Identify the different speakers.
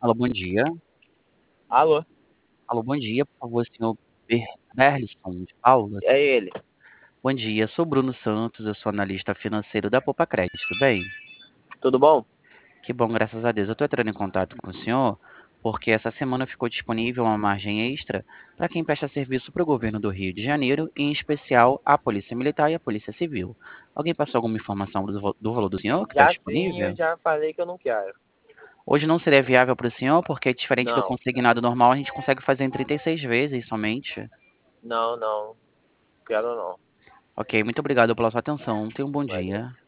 Speaker 1: Alô, bom dia.
Speaker 2: Alô,
Speaker 1: Alô, bom dia, por favor, senhor Berlisson de Paula.
Speaker 2: é ele.
Speaker 1: Bom dia, sou Bruno Santos, eu sou analista financeiro da Poupa Crédito, tudo bem?
Speaker 2: Tudo bom?
Speaker 1: Que bom, graças a Deus. Eu estou entrando em contato com o senhor porque essa semana ficou disponível uma margem extra para quem presta serviço para o governo do Rio de Janeiro, em especial a Polícia Militar e a Polícia Civil. Alguém passou alguma informação do valor do senhor que está
Speaker 2: Já sim, eu
Speaker 1: disponível?
Speaker 2: já falei que eu não quero.
Speaker 1: Hoje não seria viável para o senhor, porque é diferente do
Speaker 2: Não,
Speaker 1: consignado normal, a gente consegue fazer em 36 vezes somente.
Speaker 2: não, quero não.
Speaker 1: Ok, muito obrigado pela sua atenção. Tenha um bom
Speaker 2: Valeu.
Speaker 1: dia.